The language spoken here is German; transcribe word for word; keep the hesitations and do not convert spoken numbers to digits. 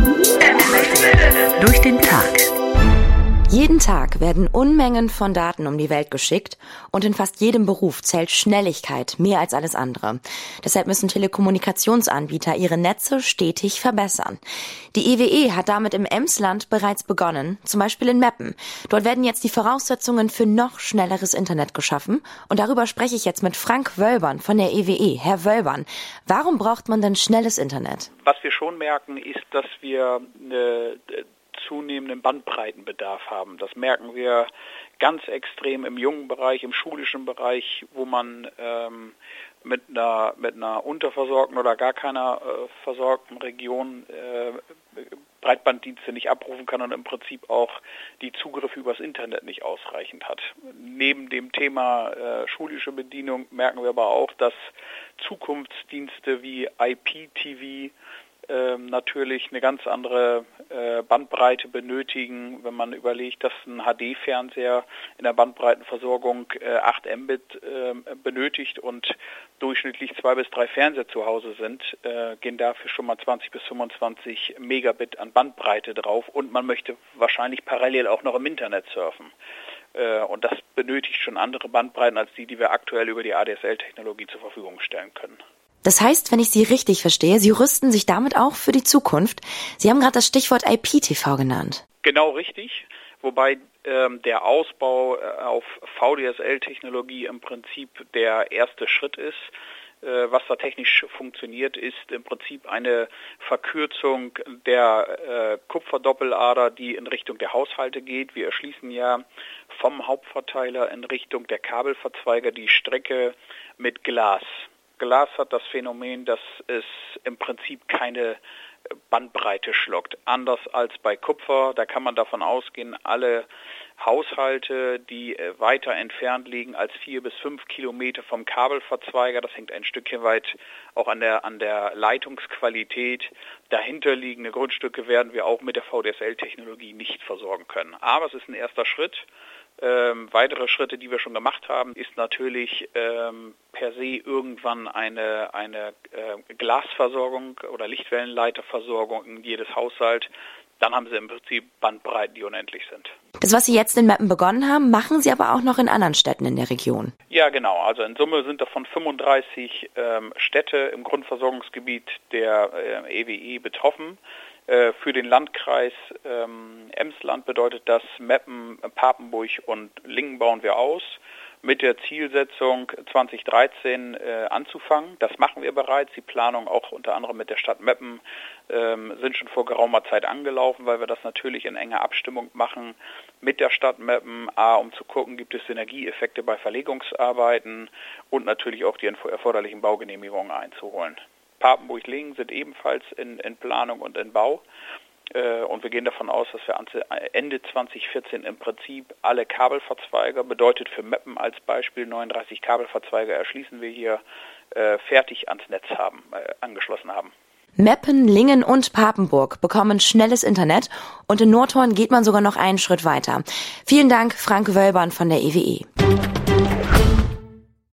Durch den Tag. Jeden Tag werden Unmengen von Daten um die Welt geschickt und in fast jedem Beruf zählt Schnelligkeit mehr als alles andere. Deshalb müssen Telekommunikationsanbieter ihre Netze stetig verbessern. Die E W E hat damit im Emsland bereits begonnen, zum Beispiel in Meppen. Dort werden jetzt die Voraussetzungen für noch schnelleres Internet geschaffen und darüber spreche ich jetzt mit Frank Wölbern von der E W E. Herr Wölbern, warum braucht man denn schnelles Internet? Was wir schon merken, ist, dass wir eine zunehmenden Bandbreitenbedarf haben. Das merken wir ganz extrem im jungen Bereich, im schulischen Bereich, wo man ähm, mit einer mit einer unterversorgten oder gar keiner äh, versorgten Region äh, Breitbanddienste nicht abrufen kann und im Prinzip auch die Zugriffe übers Internet nicht ausreichend hat. Neben dem Thema äh, schulische Bedienung merken wir aber auch, dass Zukunftsdienste wie I P T V natürlich eine ganz andere äh, Bandbreite benötigen, wenn man überlegt, dass ein H D-Fernseher in der Bandbreitenversorgung äh, acht Mbit äh, benötigt und durchschnittlich zwei bis drei Fernseher zu Hause sind, äh, gehen dafür schon mal zwanzig bis fünfundzwanzig Megabit an Bandbreite drauf und man möchte wahrscheinlich parallel auch noch im Internet surfen. Äh, und das benötigt schon andere Bandbreiten als die, die wir aktuell über die A D S L-Technologie zur Verfügung stellen können. Das heißt, wenn ich Sie richtig verstehe, Sie rüsten sich damit auch für die Zukunft. Sie haben gerade das Stichwort I P T V genannt. Genau richtig, wobei ähm, der Ausbau äh, auf V D S L-Technologie im Prinzip der erste Schritt ist. Äh, was da technisch funktioniert, ist im Prinzip eine Verkürzung der äh, Kupferdoppellader, die in Richtung der Haushalte geht. Wir erschließen ja vom Hauptverteiler in Richtung der Kabelverzweiger die Strecke mit Glas. Glas hat das Phänomen, dass es im Prinzip keine Bandbreite schluckt. Anders als bei Kupfer, da kann man davon ausgehen, alle Haushalte, die weiter entfernt liegen als vier bis fünf Kilometer vom Kabelverzweiger, das hängt ein Stückchen weit auch an der, an der Leitungsqualität, dahinterliegende Grundstücke werden wir auch mit der V D S L-Technologie nicht versorgen können. Aber es ist ein erster Schritt. Ähm, weitere Schritte, die wir schon gemacht haben, ist natürlich ähm, per se irgendwann eine, eine äh, Glasversorgung oder Lichtwellenleiterversorgung in jedes Haushalt. Dann haben Sie im Prinzip Bandbreiten, die unendlich sind. Das, was Sie jetzt in Meppen begonnen haben, machen Sie aber auch noch in anderen Städten in der Region. Ja, genau. Also in Summe sind davon fünfunddreißig ähm, Städte im Grundversorgungsgebiet der äh, E W E betroffen. Für den Landkreis ähm, Emsland bedeutet das Meppen, Papenburg und Lingen bauen wir aus, mit der Zielsetzung zwanzig dreizehn äh, anzufangen. Das machen wir bereits. Die Planung auch unter anderem mit der Stadt Meppen ähm, sind schon vor geraumer Zeit angelaufen, weil wir das natürlich in enger Abstimmung machen mit der Stadt Meppen, A, um zu gucken, gibt es Synergieeffekte bei Verlegungsarbeiten und natürlich auch die erforderlichen Baugenehmigungen einzuholen. Papenburg, Lingen sind ebenfalls in, in Planung und in Bau. Äh, und wir gehen davon aus, dass wir Ende zwanzig vierzehn im Prinzip alle Kabelverzweiger, bedeutet für Meppen als Beispiel neununddreißig Kabelverzweiger erschließen wir hier, äh, fertig ans Netz haben, äh, angeschlossen haben. Meppen, Lingen und Papenburg bekommen schnelles Internet und in Nordhorn geht man sogar noch einen Schritt weiter. Vielen Dank, Frank Wölbern von der E W E.